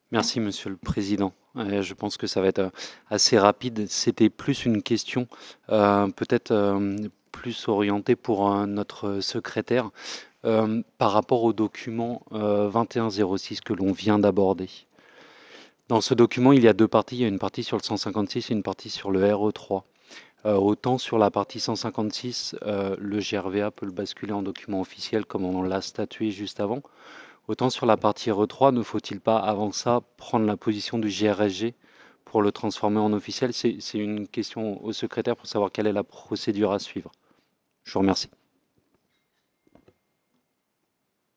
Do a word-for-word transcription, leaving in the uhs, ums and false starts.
Merci Monsieur le Président. Euh, je pense que ça va être euh, assez rapide. C'était plus une question, euh, peut-être euh, plus orientée pour euh, notre secrétaire, euh, par rapport au document euh, vingt et un zéro six que l'on vient d'aborder. Dans ce document, il y a deux parties. Il y a une partie sur le cent cinquante-six et une partie sur le R E trois. Euh, autant sur la partie cent cinquante-six, euh, le G R V A peut le basculer en document officiel comme on l'a statué juste avant. Autant sur la partie R E trois, ne faut-il pas avant ça prendre la position du G R S G pour le transformer en officiel? C'est c'est une question au secrétaire pour savoir quelle est la procédure à suivre. Je vous remercie.